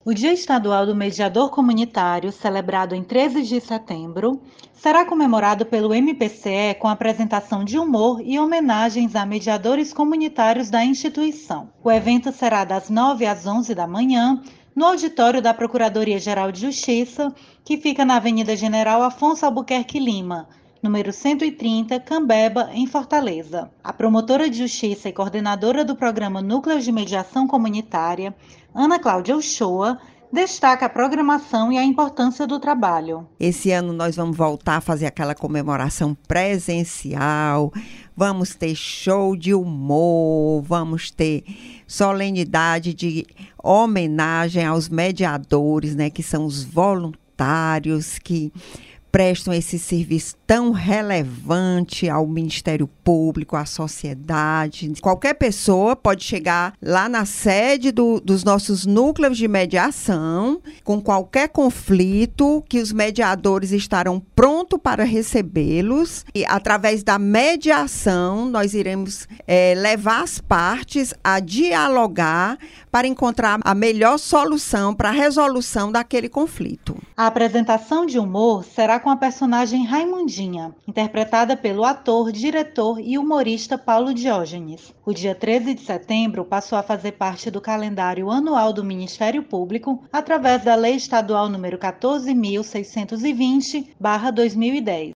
O Dia Estadual do Mediador Comunitário, celebrado em 13 de setembro, será comemorado pelo MPCE com apresentação de humor e homenagens a mediadores comunitários da instituição. O evento será das 9 às 11 da manhã, no auditório da Procuradoria-Geral de Justiça, que fica na Avenida General Afonso Albuquerque Lima, número 130, Cambeba, em Fortaleza. A promotora de justiça e coordenadora do programa Núcleos de Mediação Comunitária, Ana Cláudia Uchoa, destaca a programação e a importância do trabalho. Esse ano nós vamos voltar a fazer aquela comemoração presencial, vamos ter show de humor, vamos ter solenidade de homenagem aos mediadores, né, que são os voluntários que prestam esse serviço tão relevante ao Ministério Público, à sociedade. Qualquer pessoa pode chegar lá na sede dos nossos núcleos de mediação, com qualquer conflito, que os mediadores estarão prontos para recebê-los. E, através da mediação, nós iremos levar as partes a dialogar para encontrar a melhor solução para a resolução daquele conflito. A apresentação de humor será com a personagem Raimundinha, interpretada pelo ator, diretor e humorista Paulo Diógenes. O dia 13 de setembro passou a fazer parte do calendário anual do Ministério Público através da Lei Estadual número 14.620/2010.